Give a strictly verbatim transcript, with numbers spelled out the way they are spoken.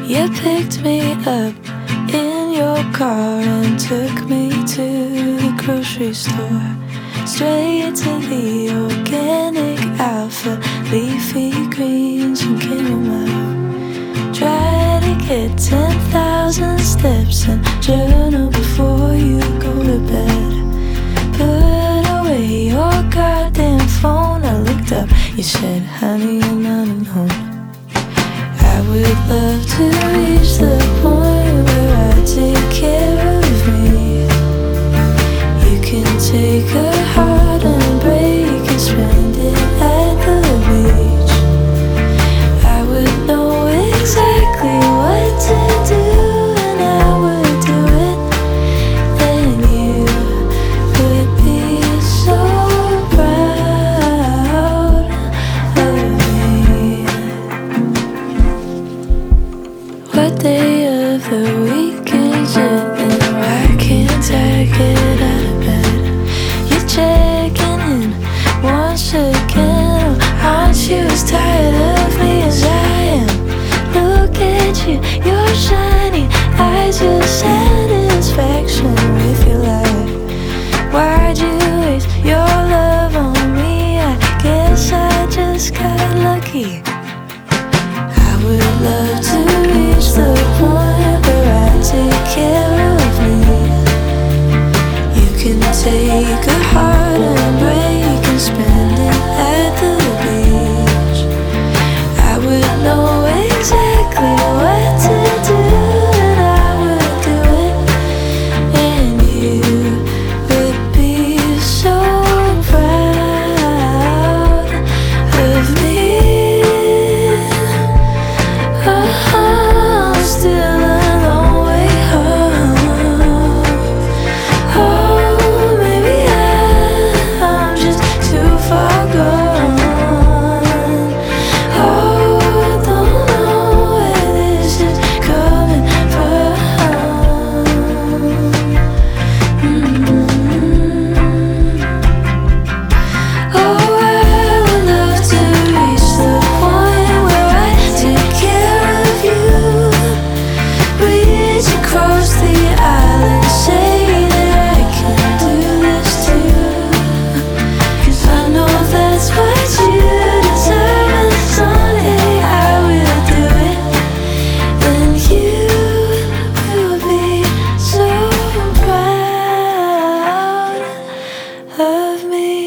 You picked me up in your car and took me to the grocery store. Straight to the organic alpha, leafy greens and chamomile. Try to get ten thousand steps and journal before you go to bed. Put away your goddamn phone. I looked up, you said, honey, you're not at home. I would love to reach the point where I take care of me. You can take a heart and break and spend it at the beach. I would know exactly what to do, and I would do it. Then you would be so proud of me. What day of the week is it? And why can't I get out of bed? You're checking in once again. Aren't you as tired of me as I am? Look at you, your shiny eyes, your satisfaction with your life. Why'd you waste your love on me? I guess I just got lucky. I would love to reach the point where I take care of me. You can take a heart and break and spend it at the beach. I would know exactly what to do, and I would do it. And you would be so proud of me. Oh, I'm still a long way home. Oh, maybe I, I'm just too far gone. Oh, don't know where this is coming from. Mm-hmm. Oh, I would love to reach the point where I take care of you. Reach across the island, say that I can do this too. 'Cause I know that's what you deserve, and someday I will do it. Then you will be so proud of me.